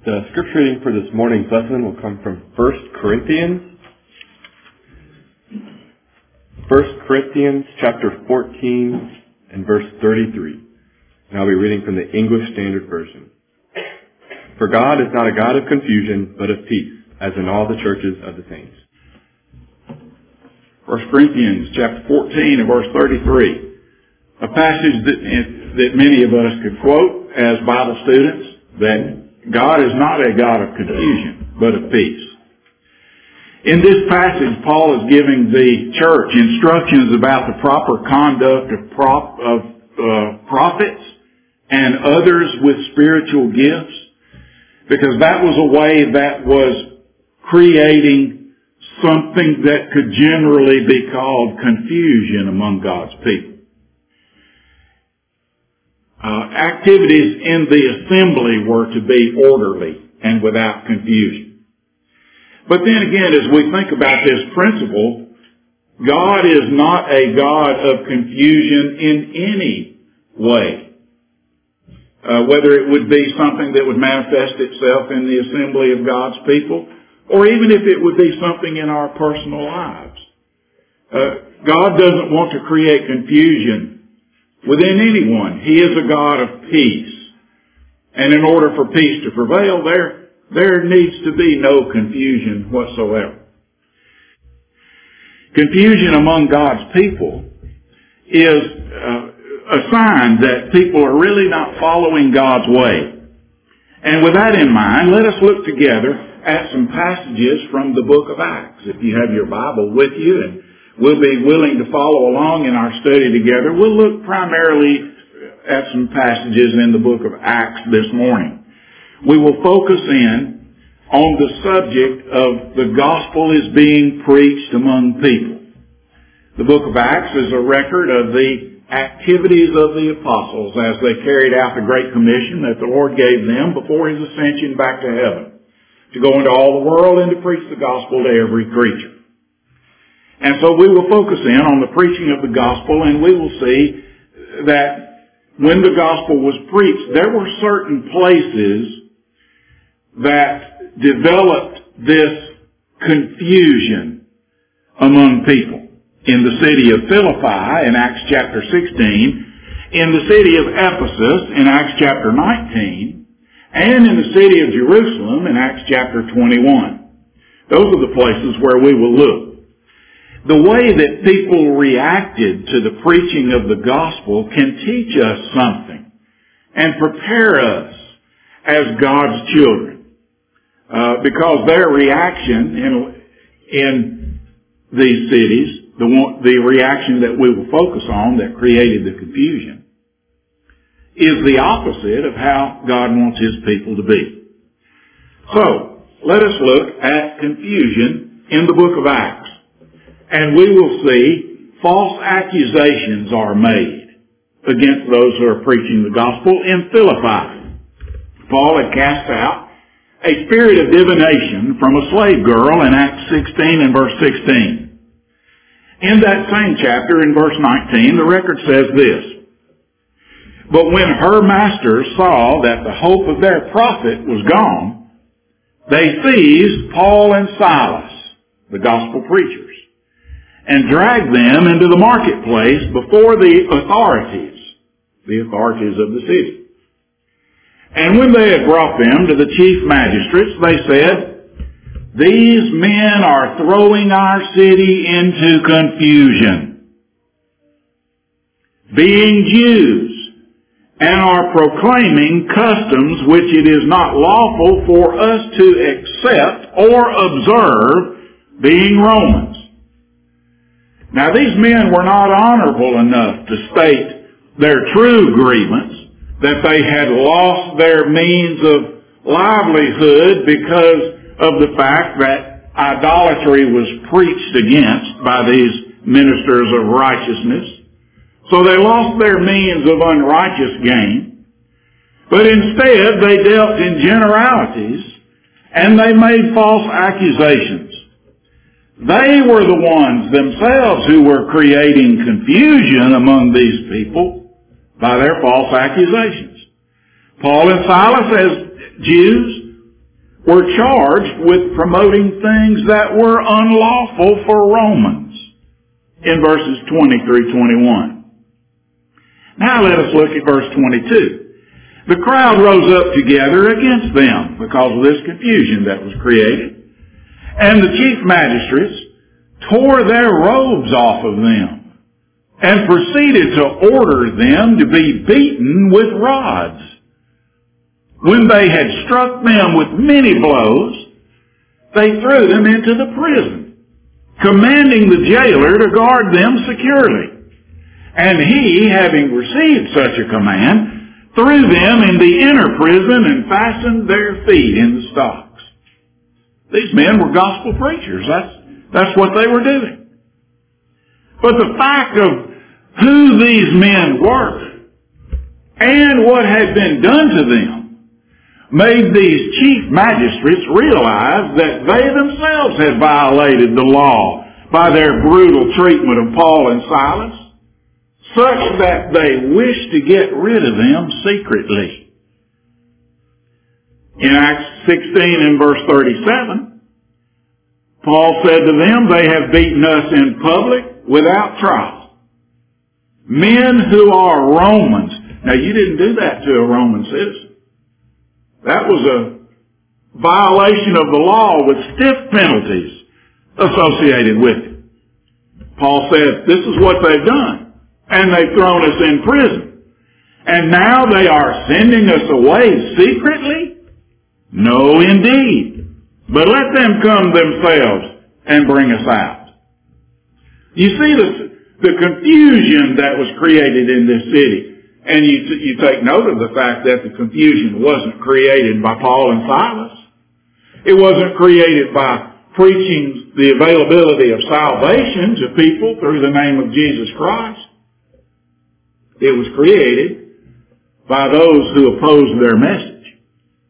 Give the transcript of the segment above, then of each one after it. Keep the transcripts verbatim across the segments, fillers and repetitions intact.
The scripture reading for this morning's lesson will come from First Corinthians. First Corinthians chapter fourteen and verse thirty-three. And I'll be reading from the English Standard Version. For God is not a God of confusion, but of peace, as in all the churches of the saints. First Corinthians chapter fourteen and verse thirty-three. A passage that, that many of us could quote as Bible students, that God is not a God of confusion, but of peace. In this passage, Paul is giving the church instructions about the proper conduct of, prop, of uh, prophets and others with spiritual gifts, because that was a way that was creating something that could generally be called confusion among God's people. Uh, activities in the assembly were to be orderly and without confusion. But then again, as we think about this principle, God is not a God of confusion in any way. Uh, whether it would be something that would manifest itself in the assembly of God's people, or even if it would be something in our personal lives. Uh, God doesn't want to create confusion within anyone. He is a God of peace. And in order for peace to prevail, there, there needs to be no confusion whatsoever. Confusion among God's people is uh, a sign that people are really not following God's way. And with that in mind, let us look together at some passages from the book of Acts. If you have your Bible with you and we'll be willing to follow along in our study together, we'll look primarily at some passages in the book of Acts this morning. We will focus in on the subject of the gospel is being preached among people. The book of Acts is a record of the activities of the apostles as they carried out the Great Commission that the Lord gave them before His ascension back to heaven, to go into all the world and to preach the gospel to every creature. And so we will focus in on the preaching of the gospel, and we will see that when the gospel was preached, there were certain places that developed this confusion among people. In the city of Philippi in Acts chapter sixteen, in the city of Ephesus in Acts chapter nineteen, and in the city of Jerusalem in Acts chapter twenty-one. Those are the places where we will look. The way that people reacted to the preaching of the gospel can teach us something and prepare us as God's children. Uh, because their reaction in, in these cities, the, one, the reaction that we will focus on that created the confusion, is the opposite of how God wants His people to be. So, let us look at confusion in the book of Acts. And we will see false accusations are made against those who are preaching the gospel in Philippi. Paul had cast out a spirit of divination from a slave girl in Acts sixteen and verse sixteen. In that same chapter, in verse nineteen, the record says this: But when her masters saw that the hope of their profit was gone, they seized Paul and Silas, the gospel preachers, and dragged them into the marketplace before the authorities, the authorities of the city. And when they had brought them to the chief magistrates, they said, These men are throwing our city into confusion, being Jews, and are proclaiming customs which it is not lawful for us to accept or observe, being Romans. Now these men were not honorable enough to state their true grievance, that they had lost their means of livelihood because of the fact that idolatry was preached against by these ministers of righteousness. So they lost their means of unrighteous gain. But instead they dealt in generalities and they made false accusations. They were the ones themselves who were creating confusion among these people by their false accusations. Paul and Silas, as Jews, were charged with promoting things that were unlawful for Romans in verses twenty through twenty-one. Now let us look at verse twenty-two. The crowd rose up together against them because of this confusion that was created. And the chief magistrates tore their robes off of them and proceeded to order them to be beaten with rods. When they had struck them with many blows, they threw them into the prison, commanding the jailer to guard them securely. And he, having received such a command, threw them in the inner prison and fastened their feet in the stocks. These men were gospel preachers. That's, that's what they were doing. But the fact of who these men were and what had been done to them made these chief magistrates realize that they themselves had violated the law by their brutal treatment of Paul and Silas, such that they wished to get rid of them secretly. In Acts sixteen and verse thirty-seven, Paul said to them, they have beaten us in public without trial. Men who are Romans. Now you didn't do that to a Roman citizen. That was a violation of the law with stiff penalties associated with it. Paul said, this is what they've done. And they've thrown us in prison. And now they are sending us away secretly? No, indeed. But let them come themselves and bring us out. You see the, the confusion that was created in this city. And you, you take note of the fact that the confusion wasn't created by Paul and Silas. It wasn't created by preaching the availability of salvation to people through the name of Jesus Christ. It was created by those who opposed their message.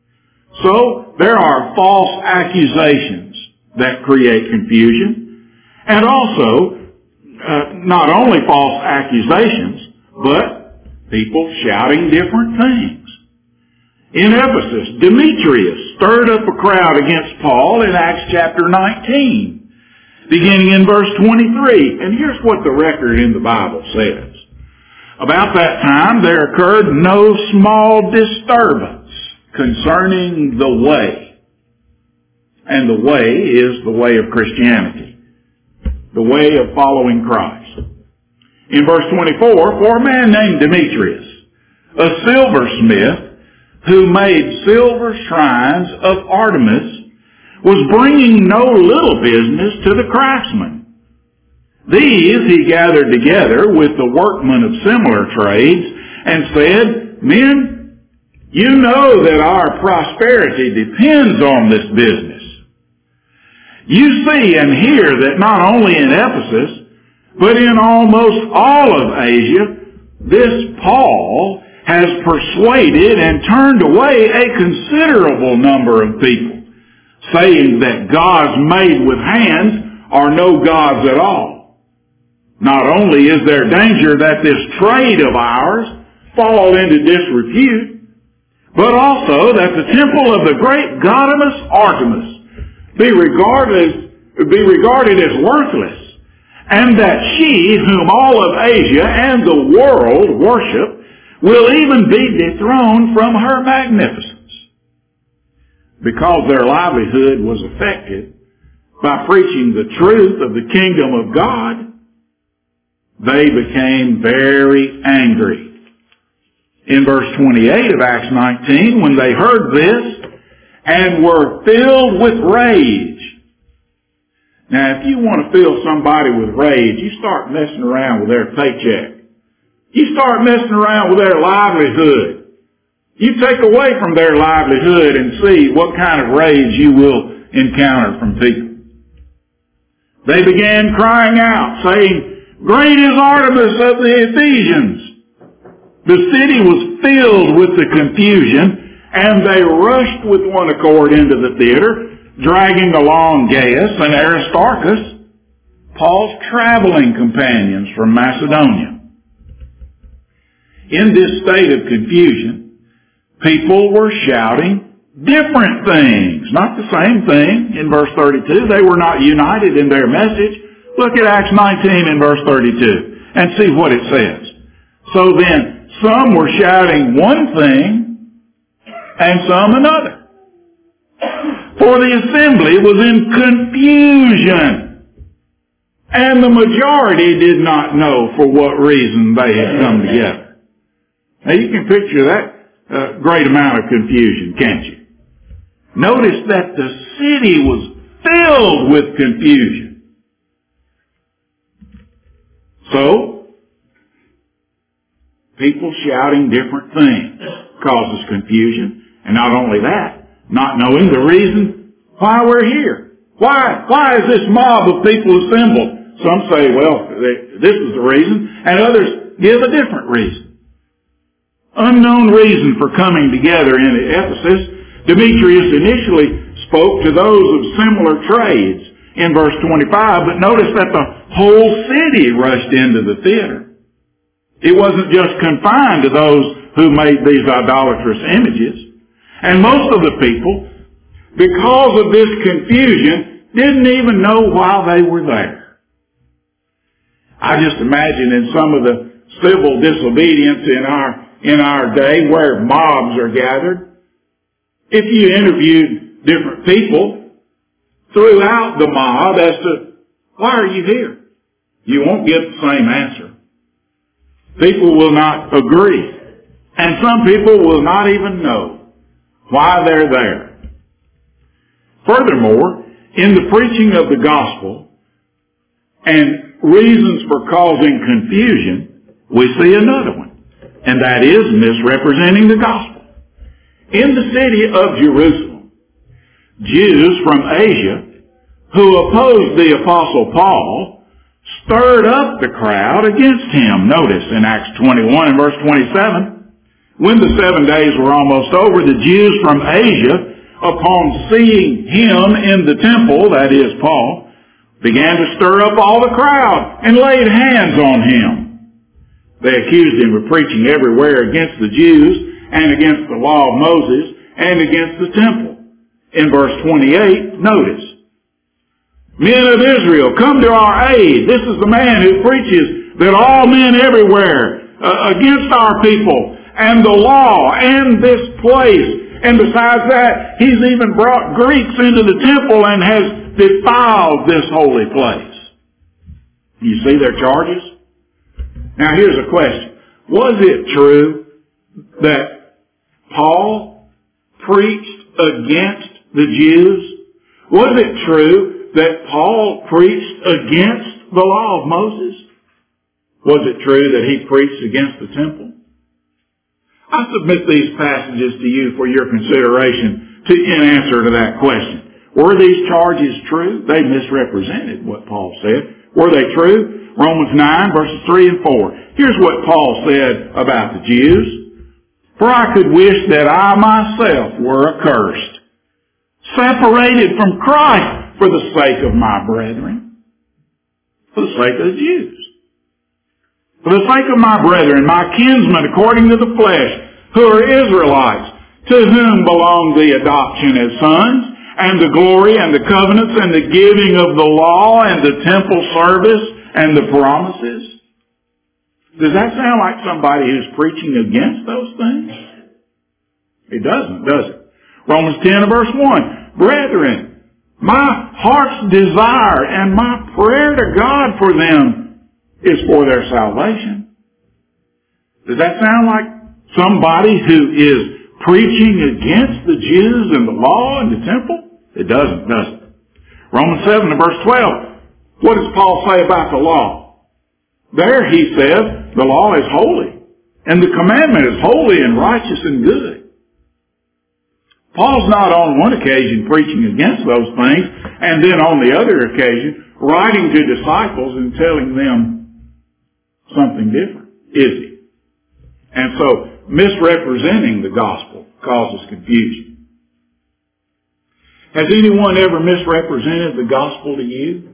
So there are false accusations that create confusion, and also uh, not only false accusations, but people shouting different things. In Ephesus, Demetrius stirred up a crowd against Paul in Acts chapter nineteen, beginning in verse twenty-three. And here's what the record in the Bible says. About that time there occurred no small disturbance concerning the way. And the way is the way of Christianity. The way of following Christ. In verse twenty-four, for a man named Demetrius, a silversmith who made silver shrines of Artemis, was bringing no little business to the craftsmen. These he gathered together with the workmen of similar trades and said, men, you know that our prosperity depends on this business. You see and hear that not only in Ephesus, but in almost all of Asia, this Paul has persuaded and turned away a considerable number of people, saying that gods made with hands are no gods at all. Not only is there danger that this trade of ours fall into disrepute, but also that the temple of the great goddess Artemis be regarded, be regarded as worthless, and that she, whom all of Asia and the world worship, will even be dethroned from her magnificence. Because their livelihood was affected by preaching the truth of the kingdom of God, they became very angry. In verse twenty-eight of Acts nineteen, when they heard this and were filled with rage. Now, if you want to fill somebody with rage, you start messing around with their paycheck. You start messing around with their livelihood. You take away from their livelihood and see what kind of rage you will encounter from people. They began crying out, saying, great is Artemis of the Ephesians. The city was filled with the confusion, and they rushed with one accord into the theater, dragging along Gaius and Aristarchus, Paul's traveling companions from Macedonia. In this state of confusion, people were shouting different things, not the same thing in verse thirty-two. They were not united in their message. Look at Acts nineteen in verse thirty-two and see what it says. So then, some were shouting one thing and some another. For the assembly was in confusion, and the majority did not know for what reason they had come together. Now you can picture that uh, great amount of confusion, can't you? Notice that the city was filled with confusion. So, people shouting different things causes confusion. And not only that, not knowing the reason why we're here. Why, why is this mob of people assembled? Some say, well, this is the reason, and others give a different reason. Unknown reason for coming together in Ephesus. Demetrius initially spoke to those of similar trades in verse twenty-five, but notice that the whole city rushed into the theater. It wasn't just confined to those who made these idolatrous images. And most of the people, because of this confusion, didn't even know why they were there. I just imagine in some of the civil disobedience in our in our day where mobs are gathered, if you interviewed different people throughout the mob as to, why are you here? You won't get the same answer. People will not agree. And some people will not even know why they're there. Furthermore, in the preaching of the gospel and reasons for causing confusion, we see another one, and that is misrepresenting the gospel. In the city of Jerusalem, Jews from Asia who opposed the Apostle Paul stirred up the crowd against him. Notice in Acts twenty-one and verse twenty-seven, when the seven days were almost over, the Jews from Asia, upon seeing him in the temple, that is Paul, began to stir up all the crowd and laid hands on him. They accused him of preaching everywhere against the Jews and against the law of Moses and against the temple. In verse twenty-eight, notice, men of Israel, come to our aid. This is the man who preaches that all men everywhere uh, against our people and the law and this place. And besides that, he's even brought Greeks into the temple and has defiled this holy place. You see their charges? Now here's a question. Was it true that Paul preached against the Jews? Was it true that Paul preached against the law of Moses? Was it true that he preached against the temple? I submit these passages to you for your consideration to, in answer to that question. Were these charges true? They misrepresented what Paul said. Were they true? Romans nine, verses three and four. Here's what Paul said about the Jews. For I could wish that I myself were accursed, separated from Christ for the sake of my brethren, for the sake of the Jews. For the sake of my brethren, my kinsmen according to the flesh, who are Israelites, to whom belong the adoption as sons, and the glory and the covenants and the giving of the law and the temple service and the promises. Does that sound like somebody who's preaching against those things? It doesn't, does it? Romans ten verse one, brethren, my heart's desire and my prayer to God for them is for their salvation. Does that sound like somebody who is preaching against the Jews and the law and the temple? It doesn't, does it? Romans seven and verse twelve, what does Paul say about the law? There he says the law is holy and the commandment is holy and righteous and good. Paul's not on one occasion preaching against those things and then on the other occasion writing to disciples and telling them something different, is he? And so misrepresenting the gospel causes confusion. Has anyone ever misrepresented the gospel to you?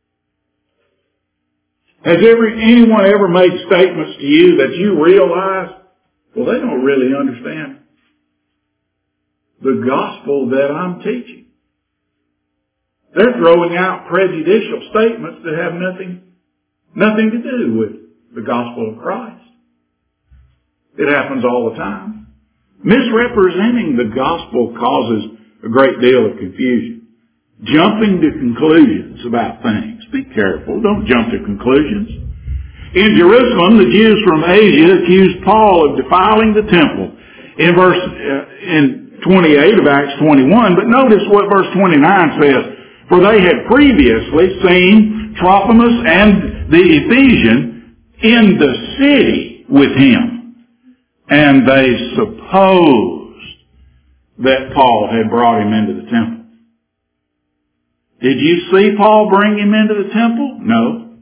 Has every, anyone ever made statements to you that you realize, well, they don't really understand the gospel that I'm teaching. They're throwing out prejudicial statements that have nothing, nothing to do with the gospel of Christ. It happens all the time. Misrepresenting the gospel causes a great deal of confusion. Jumping to conclusions about things. Be careful. Don't jump to conclusions. In Jerusalem, the Jews from Asia accused Paul of defiling the temple in verse uh, in twenty-eight of Acts twenty-one. But notice what verse twenty-nine says. For they had previously seen Trophimus and the Ephesian in the city with him, and they supposed that Paul had brought him into the temple. Did you see Paul bring him into the temple? No.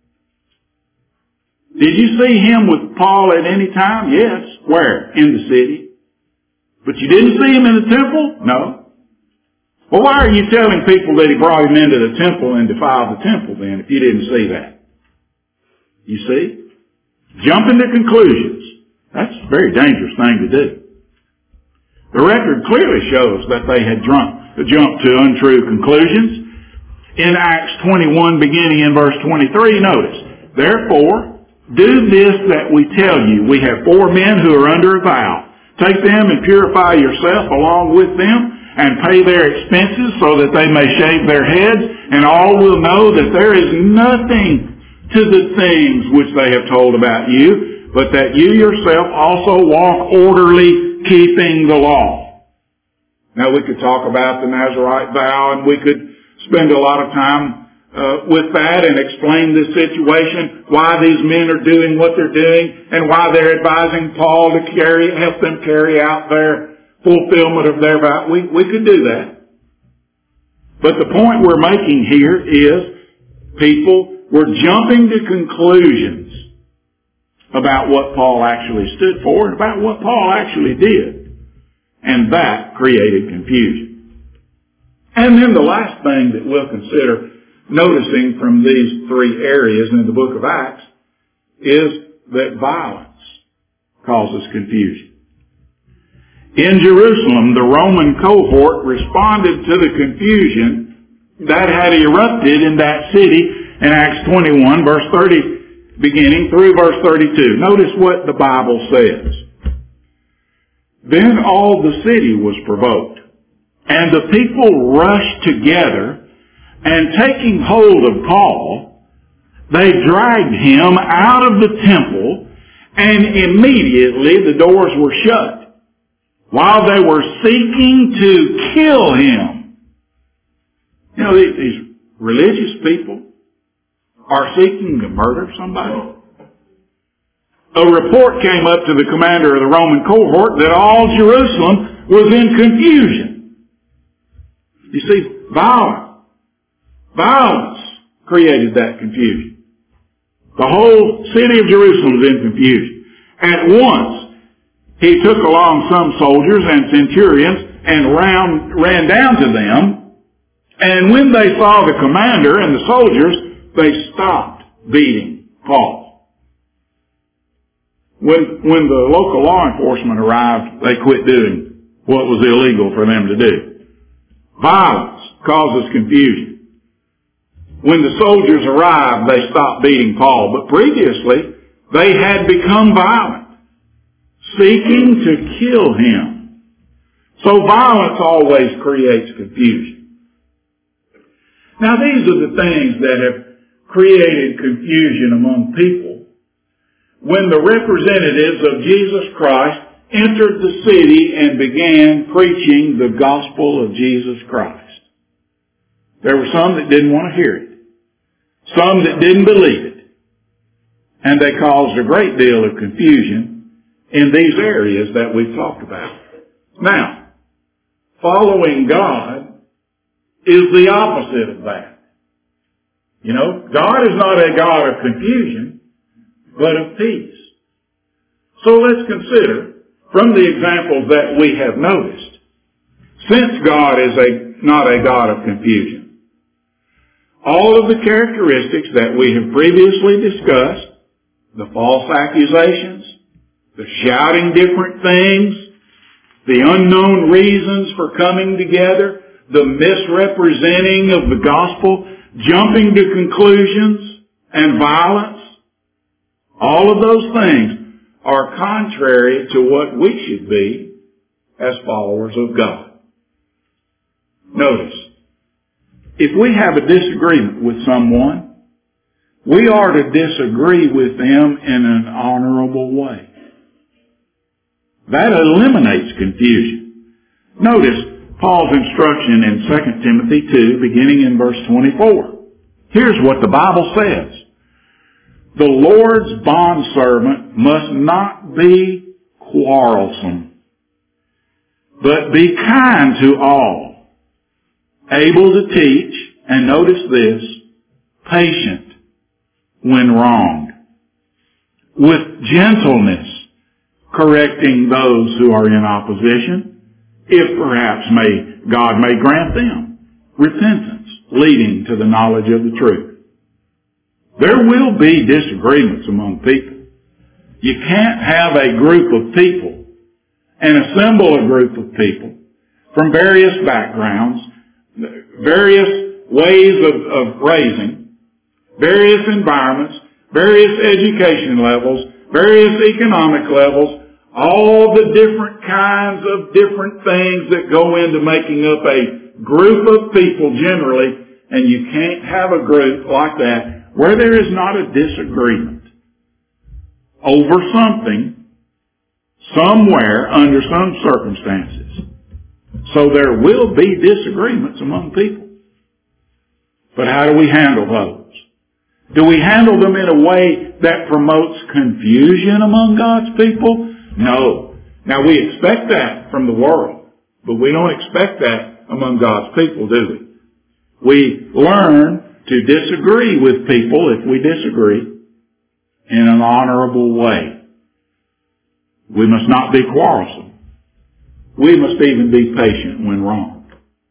Did you see him with Paul at any time? Yes. Where? In the city. But you didn't see him in the temple? No. Well, why are you telling people that he brought him into the temple and defiled the temple then if you didn't see that? You see? Jumping to conclusions. That's a very dangerous thing to do. The record clearly shows that they had drunk, jumped to untrue conclusions. In Acts twenty-one, beginning in verse twenty-three, notice, therefore, do this that we tell you. We have four men who are under a vow. Take them and purify yourself along with them and pay their expenses so that they may shave their heads, and all will know that there is nothing to the things which they have told about you, but that you yourself also walk orderly, keeping the law. Now we could talk about the Nazirite vow, and we could spend a lot of time uh, with that and explain the situation, why these men are doing what they're doing, and why they're advising Paul to carry, help them carry out their fulfillment of their vow. We, we could do that. But the point we're making here is people were jumping to conclusions about what Paul actually stood for and about what Paul actually did. And that created confusion. And then the last thing that we'll consider noticing from these three areas in the book of Acts is that violence causes confusion. In Jerusalem, the Roman cohort responded to the confusion that had erupted in that city in Acts twenty-one, verse thirty, beginning through verse thirty-two. Notice what the Bible says. Then all the city was provoked, and the people rushed together, and taking hold of Paul, they dragged him out of the temple, and immediately the doors were shut, while they were seeking to kill him. You know, these religious people are seeking to murder somebody. A report came up to the commander of the Roman cohort that all Jerusalem was in confusion. You see, violence, violence created that confusion. The whole city of Jerusalem was in confusion. At once, he took along some soldiers and centurions and ran, ran down to them. And when they saw the commander and the soldiers, they stopped beating Paul. When, when the local law enforcement arrived, they quit doing what was illegal for them to do. Violence causes confusion. When the soldiers arrived, they stopped beating Paul. But previously, they had become violent, seeking to kill him. So violence always creates confusion. Now these are the things that have created confusion among people when the representatives of Jesus Christ entered the city and began preaching the gospel of Jesus Christ. There were some that didn't want to hear it. Some that didn't believe it. And they caused a great deal of confusion in these areas that we've talked about. Now, following God is the opposite of that. You know, God is not a God of confusion, but of peace. So let's consider, from the examples that we have noticed, since God is a, not a God of confusion, all of the characteristics that we have previously discussed, the false accusations, the shouting different things, the unknown reasons for coming together, the misrepresenting of the gospel, jumping to conclusions, and violence. All of those things are contrary to what we should be as followers of God. Notice, if we have a disagreement with someone, we are to disagree with them in an honorable way. That eliminates confusion. Notice Paul's instruction in Second Timothy two, beginning in verse twenty-four. Here's what the Bible says. The Lord's bondservant must not be quarrelsome, but be kind to all, able to teach, and notice this, patient when wronged, with gentleness correcting those who are in opposition, if perhaps may God may grant them repentance, leading to the knowledge of the truth. There will be disagreements among people. You can't have a group of people and assemble a group of people from various backgrounds, various ways of, of raising, various environments, various education levels, various economic levels, all the different kinds of different things that go into making up a group of people generally, and you can't have a group like that where there is not a disagreement over something, somewhere, under some circumstances. So there will be disagreements among people. But how do we handle those? Do we handle them in a way that promotes confusion among God's people? No. Now we expect that from the world, but we don't expect that among God's people, do we? We learn to disagree with people if we disagree in an honorable way. We must not be quarrelsome. We must even be patient when wrong.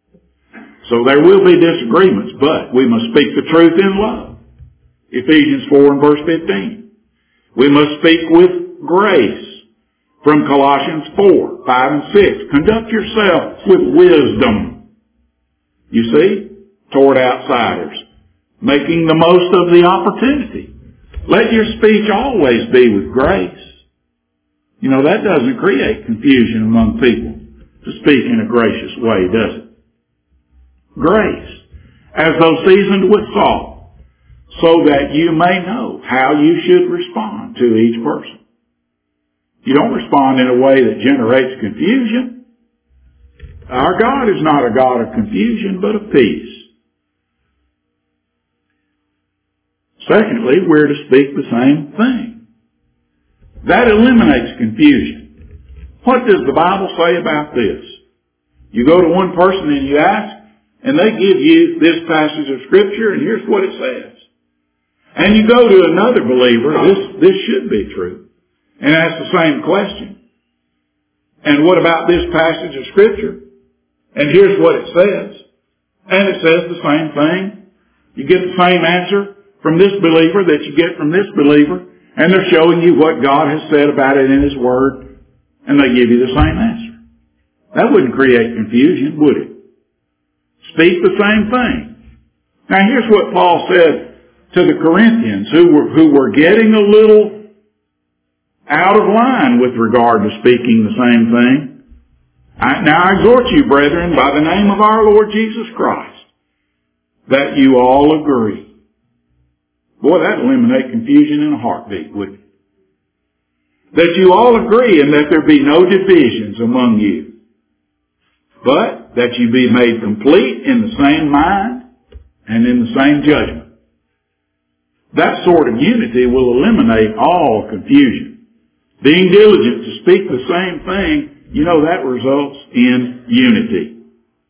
So there will be disagreements, but we must speak the truth in love. Ephesians four and verse fifteen. We must speak with grace. From Colossians four, five and six. Conduct yourself with wisdom. You see? Toward outsiders. Making the most of the opportunity. Let your speech always be with grace. You know, that doesn't create confusion among people to speak in a gracious way, does it? Grace. As though seasoned with salt, so that you may know how you should respond to each person. You don't respond in a way that generates confusion. Our God is not a God of confusion, but of peace. Secondly, we're to speak the same thing. That eliminates confusion. What does the Bible say about this? You go to one person and you ask, and they give you this passage of Scripture, and here's what it says. And you go to another believer, this, this should be true, and ask the same question. And what about this passage of Scripture? And here's what it says. And it says the same thing. You get the same answer from this believer that you get from this believer, and they're showing you what God has said about it in His Word, and they give you the same answer. That wouldn't create confusion, would it? Speak the same thing. Now here's what Paul said to the Corinthians who were, who were getting a little out of line with regard to speaking the same thing. I, now I exhort you, brethren, by the name of our Lord Jesus Christ, that you all agree. Boy, that'd eliminate confusion in a heartbeat, wouldn't it? That you all agree and that there be no divisions among you, but that you be made complete in the same mind and in the same judgment. That sort of unity will eliminate all confusion. Being diligent to speak the same thing, you know, that results in unity.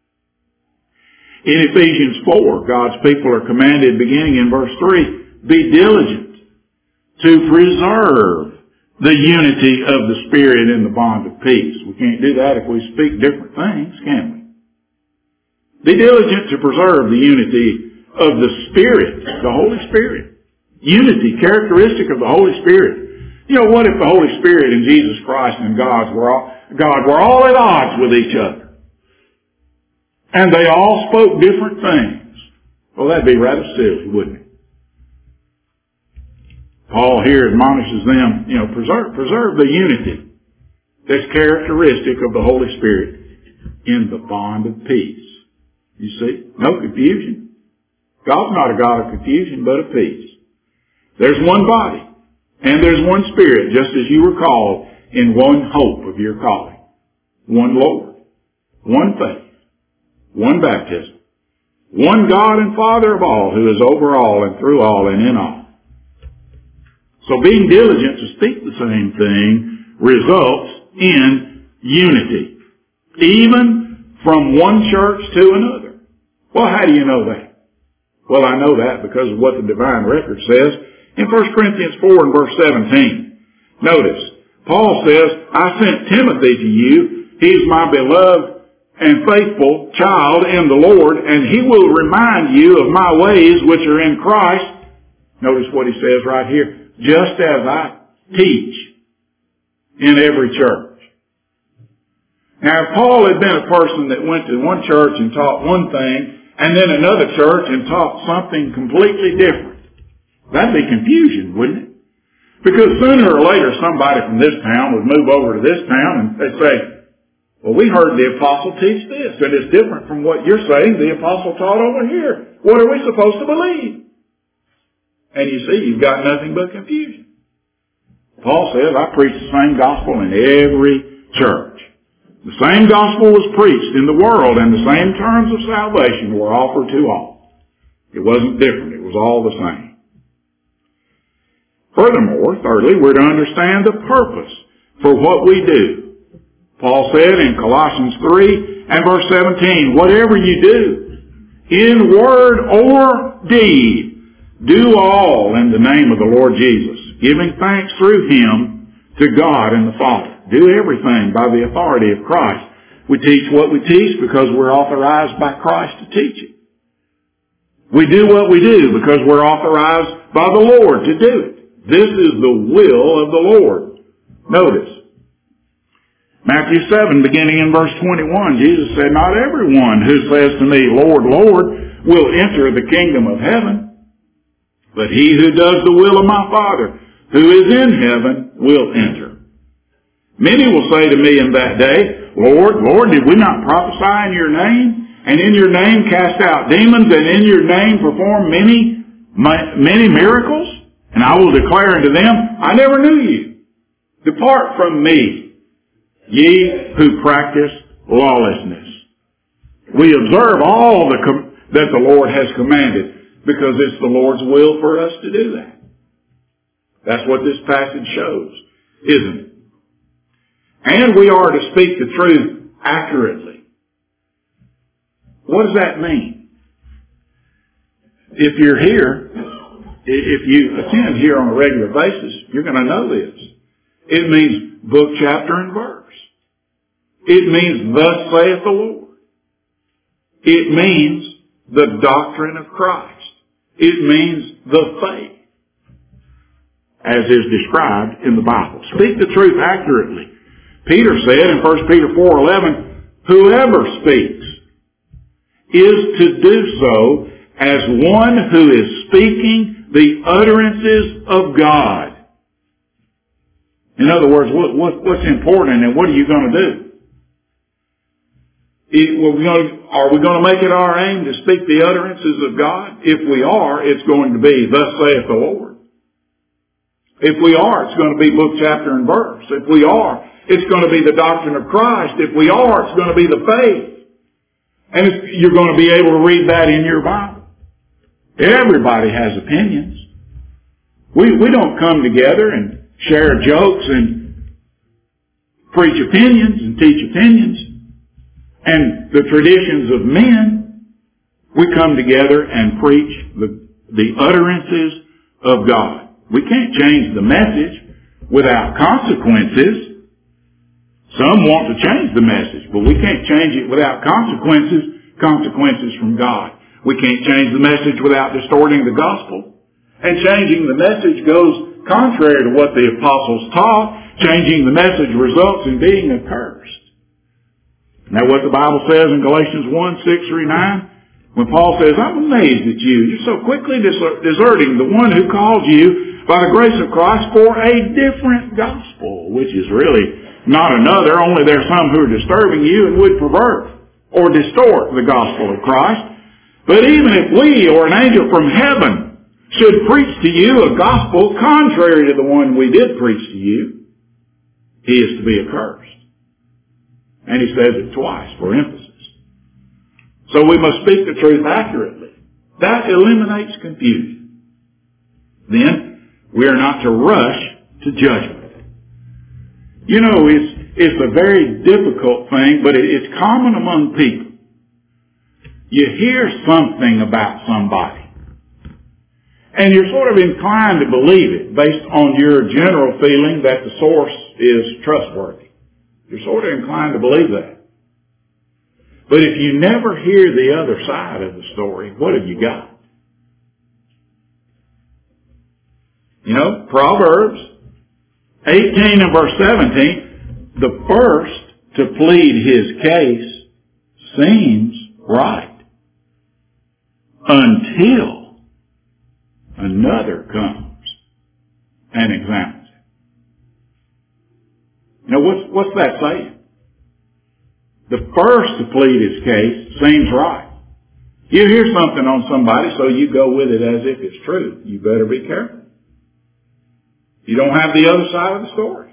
In Ephesians four, God's people are commanded, beginning in verse three, be diligent to preserve the unity of the Spirit in the bond of peace. We can't do that if we speak different things, can we? Be diligent to preserve the unity of the Spirit, the Holy Spirit. Unity, characteristic of the Holy Spirit. You know, what if the Holy Spirit and Jesus Christ and God were all, God were all at odds with each other? And they all spoke different things. Well, that'd be rather silly, wouldn't it? Paul here admonishes them, you know, preserve, preserve the unity that's characteristic of the Holy Spirit in the bond of peace. You see? No confusion. God's not a God of confusion, but of peace. There's one body, and there's one Spirit, just as you were called in one hope of your calling. One Lord, one faith, one baptism, one God and Father of all, who is over all and through all and in all. So being diligent to speak the same thing results in unity, even from one church to another. Well, how do you know that? Well, I know that because of what the divine record says in First Corinthians four and verse seventeen. Notice, Paul says, I sent Timothy to you. He's my beloved and faithful child in the Lord, and he will remind you of my ways which are in Christ. Notice what he says right here. Just as I teach in every church. Now, if Paul had been a person that went to one church and taught one thing, and then another church and taught something completely different, that'd be confusion, wouldn't it? Because sooner or later somebody from this town would move over to this town and they'd say, well, we heard the apostle teach this, and it's different from what you're saying the apostle taught over here. What are we supposed to believe? And you see, you've got nothing but confusion. Paul says, I preach the same gospel in every church. The same gospel was preached in the world, and the same terms of salvation were offered to all. It wasn't different. It was all the same. Furthermore, thirdly, we're to understand the purpose for what we do. Paul said in Colossians three and verse seventeen, whatever you do, in word or deed, do all in the name of the Lord Jesus, giving thanks through Him to God and the Father. Do everything by the authority of Christ. We teach what we teach because we're authorized by Christ to teach it. We do what we do because we're authorized by the Lord to do it. This is the will of the Lord. Notice, Matthew seven, beginning in verse twenty-one, Jesus said, not everyone who says to me, Lord, Lord, will enter the kingdom of heaven, but he who does the will of my Father, who is in heaven, will enter. Many will say to me in that day, Lord, Lord, did we not prophesy in your name, and in your name cast out demons, and in your name perform many, many miracles? And I will declare unto them, I never knew you. Depart from me, ye who practice lawlessness. We observe all the com- that the Lord has commanded, because it's the Lord's will for us to do that. That's what this passage shows, isn't it? And we are to speak the truth accurately. What does that mean? If you're here, if you attend here on a regular basis, you're going to know this. It means book, chapter, and verse. It means thus saith the Lord. It means the doctrine of Christ. It means the faith, as is described in the Bible. Speak the truth accurately. Peter said in First Peter four eleven, whoever speaks is to do so as one who is speaking the utterances of God. In other words, what, what, what's important and what are you going to do? It, well, we gonna, are we going to make it our aim to speak the utterances of God? If we are, it's going to be, thus saith the Lord. If we are, it's going to be book, chapter, and verse. If we are, it's going to be the doctrine of Christ. If we are, it's going to be the faith. And it's, you're going to be able to read that in your Bible. Everybody has opinions. We, we don't come together and share jokes and preach opinions and teach opinions and the traditions of men. We come together and preach the, the utterances of God. We can't change the message without consequences. Some want to change the message, but we can't change it without consequences, consequences from God. We can't change the message without distorting the gospel. And changing the message goes contrary to what the apostles taught, changing the message results in being accursed. Isn't that what the Bible says in Galatians one, six through nine? When Paul says, I'm amazed at you. You're so quickly deserting the one who called you by the grace of Christ for a different gospel, which is really not another, only there are some who are disturbing you and would pervert or distort the gospel of Christ. But even if we or an angel from heaven should preach to you a gospel contrary to the one we did preach to you, he is to be accursed. And he says it twice for emphasis. So we must speak the truth accurately. That eliminates confusion. Then, we are not to rush to judgment. You know, it's, it's a very difficult thing, but it's common among people. You hear something about somebody, and you're sort of inclined to believe it based on your general feeling that the source is trustworthy. You're sort of inclined to believe that. But if you never hear the other side of the story, what have you got? You know, Proverbs eighteen and verse seventeen, the first to plead his case seems right until another comes and examines it. You know, what's, what's that saying? The first to plead his case seems right. You hear something on somebody, so you go with it as if it's true. You better be careful. You don't have the other side of the story.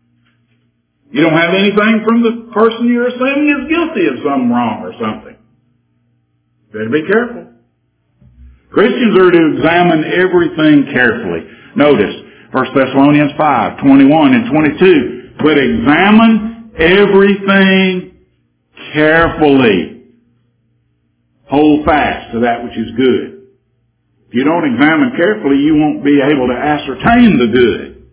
You don't have anything from the person you're assuming is guilty of some wrong or something. Better be careful. Christians are to examine everything carefully. Notice, First Thessalonians five, twenty-one and twenty-two. But examine everything carefully. Hold fast to that which is good. If you don't examine carefully, you won't be able to ascertain the good.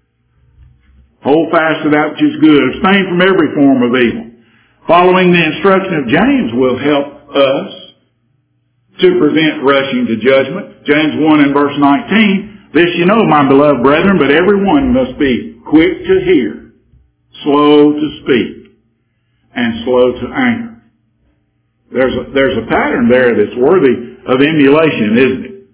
Hold fast to that which is good. Abstain from every form of evil. Following the instruction of James will help us to prevent rushing to judgment. James one and verse nineteen, this you know, my beloved brethren, but everyone must be quick to hear, slow to speak, and slow to anger. There's a, there's a pattern there that's worthy of emulation, isn't it?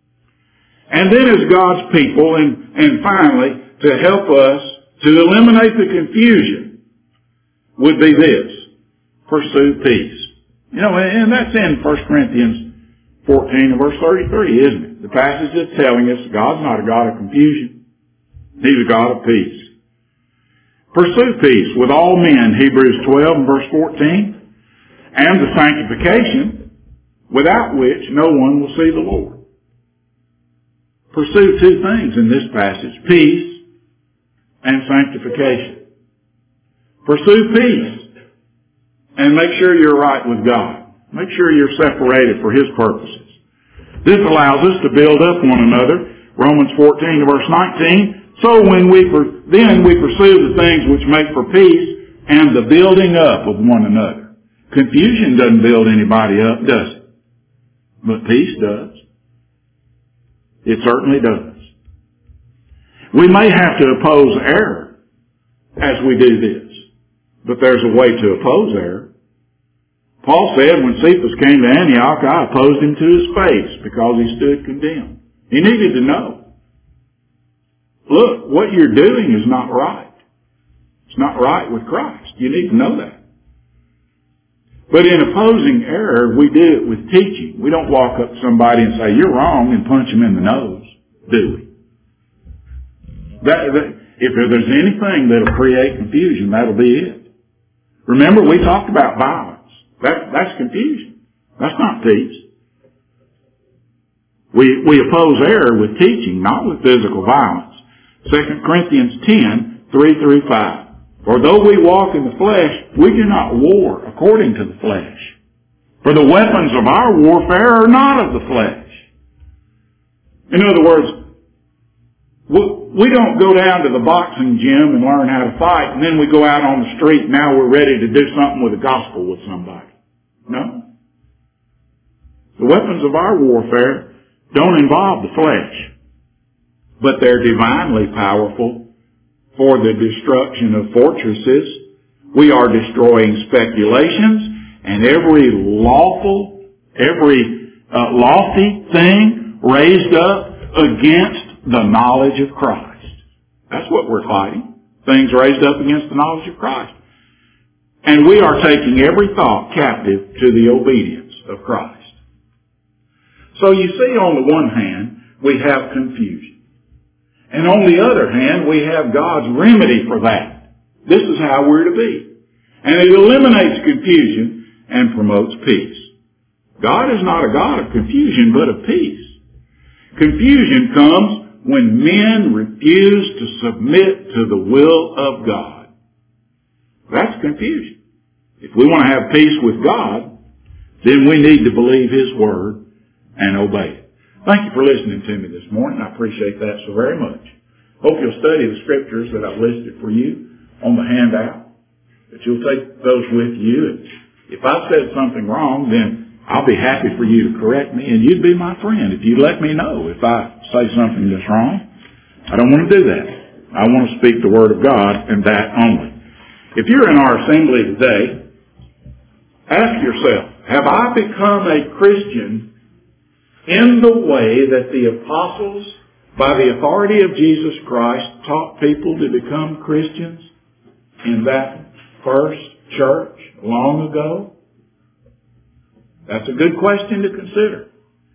And then as God's people, and, and finally, to help us to eliminate the confusion, would be this: pursue peace. You know, and that's in First Corinthians fourteen and verse thirty-three, isn't it? The passage is telling us God's not a God of confusion. He's a God of peace. Pursue peace with all men, Hebrews twelve and verse fourteen, and the sanctification, without which no one will see the Lord. Pursue two things in this passage: peace and sanctification. Pursue peace and make sure you're right with God. Make sure you're separated for His purposes. This allows us to build up one another. Romans fourteen verse nineteen. So when we per- then we pursue the things which make for peace and the building up of one another. Confusion doesn't build anybody up, does it? But peace does. It certainly does. We may have to oppose error as we do this, but there's a way to oppose error. Paul said when Cephas came to Antioch, I opposed him to his face because he stood condemned. He needed to know, look, what you're doing is not right. It's not right with Christ. You need to know that. But in opposing error, we do it with teaching. We don't walk up to somebody and say, you're wrong, and punch them in the nose, do we? That, that, if there's anything that'll create confusion, that'll be it. Remember, we talked about violence. That, that's confusion. That's not peace. We, we oppose error with teaching, not with physical violence. Second Corinthians ten, three through five. For though we walk in the flesh, we do not war according to the flesh. For the weapons of our warfare are not of the flesh. In other words, we don't go down to the boxing gym and learn how to fight, and then we go out on the street and now we're ready to do something with the gospel with somebody. No. The weapons of our warfare don't involve the flesh. but they're divinely powerful for the destruction of fortresses. We are destroying speculations and every lawful, every uh, lofty thing raised up against the knowledge of Christ. That's what we're fighting. Things raised up against the knowledge of Christ. And we are taking every thought captive to the obedience of Christ. So you see, on the one hand, we have confusion. And on the other hand, we have God's remedy for that. This is how we're to be. And it eliminates confusion and promotes peace. God is not a God of confusion, but of peace. Confusion comes when men refuse to submit to the will of God. That's confusion. If we want to have peace with God, then we need to believe His Word and obey it. Thank you for listening to me this morning. I appreciate that so very much. Hope you'll study the scriptures that I've listed for you on the handout, that you'll take those with you. And if I said something wrong, then I'll be happy for you to correct me, and you'd be my friend if you let me know if I say something that's wrong. I don't want to do that. I want to speak the Word of God and that only. If you're in our assembly today, ask yourself, have I become a Christian in the way that the apostles, by the authority of Jesus Christ, taught people to become Christians in that first church long ago? That's a good question to consider.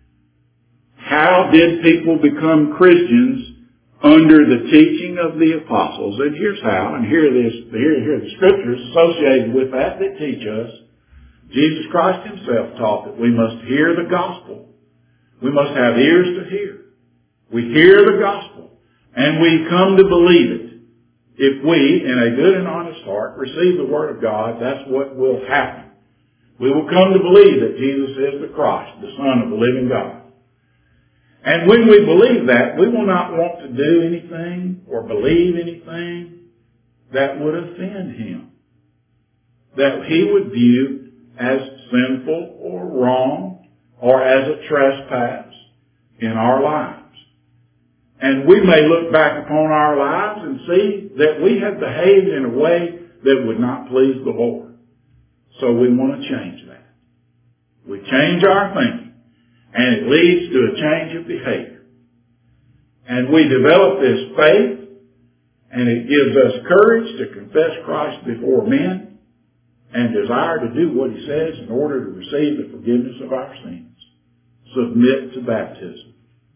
How did people become Christians under the teaching of the apostles? And here's how, and here, this, here, here are the scriptures associated with that that teach us. Jesus Christ Himself taught that we must hear the gospel. We must have ears to hear. We hear the gospel, and we come to believe it. If we, in a good and honest heart, receive the Word of God, that's what will happen. We will come to believe that Jesus is the Christ, the Son of the living God. And when we believe that, we will not want to do anything or believe anything that would offend Him, that He would view as sinful or wrong or as a trespass in our lives. And we may look back upon our lives and see that we have behaved in a way that would not please the Lord. So we want to change that. We change our thinking, and it leads to a change of behavior. And we develop this faith, and it gives us courage to confess Christ before men and desire to do what He says in order to receive the forgiveness of our sins. Submit to baptism.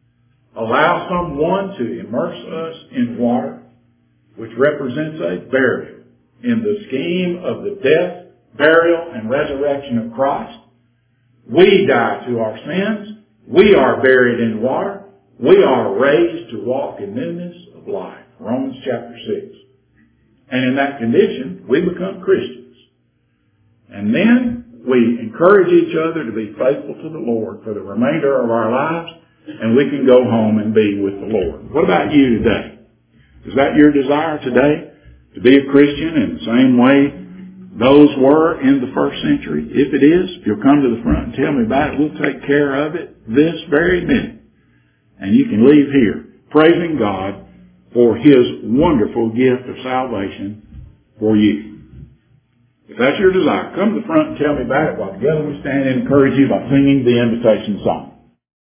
Allow someone to immerse us in water, which represents a burial in the scheme of the death, burial, and resurrection of Christ. We die to our sins. We are buried in water. We are raised to walk in newness of life. Romans chapter six. And in that condition, we become Christians. And then we encourage each other to be faithful to the Lord for the remainder of our lives, and we can go home and be with the Lord. What about you today? Is that your desire today? To be a Christian in the same way those were in the first century? If it is, if you'll come to the front and tell me about it, we'll take care of it this very minute. And you can leave here praising God for His wonderful gift of salvation for you. If that's your desire, come to the front and tell me about it while together we stand and encourage you by singing the invitation song.